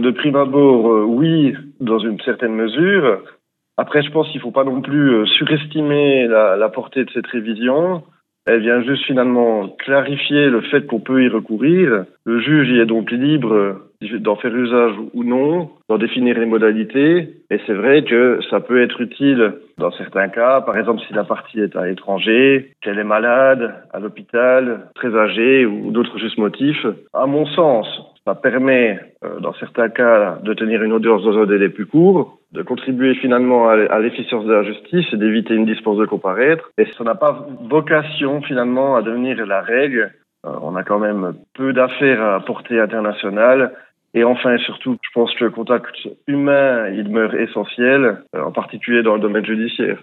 de prime abord, oui, dans une certaine mesure. Après, je pense qu'il ne faut pas non plus surestimer la portée de cette révision. Elle vient juste finalement clarifier le fait qu'on peut y recourir. Le juge y est donc libre d'en faire usage ou non, d'en définir les modalités. Et c'est vrai que ça peut être utile dans certains cas. Par exemple, si la partie est à l'étranger, qu'elle est malade, à l'hôpital, très âgée ou d'autres justes motifs. À mon sens, ça permet, dans certains cas, de tenir une audience dans un délai plus court, de contribuer finalement à l'efficience de la justice et d'éviter une dispense de comparaître. Et ça n'a pas vocation finalement à devenir la règle. On a quand même peu d'affaires à portée internationale. Et enfin et surtout, je pense que le contact humain, il demeure essentiel, en particulier dans le domaine judiciaire.